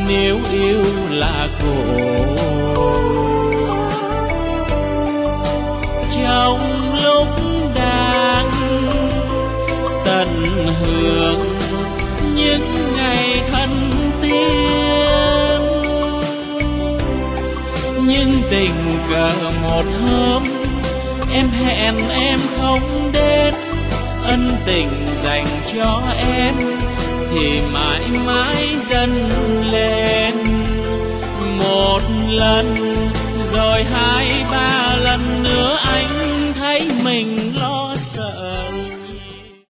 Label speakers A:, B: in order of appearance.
A: nếu yêu là khổ. Trong lúc đang tận hưởng những ngày thân tiên, nhưng tình cờ một hôm em hẹn em không đến, ân tình dành cho em thì mãi mãi dâng lên. Một lần rồi hai ba lần nữa anh thấy mình lo sợ.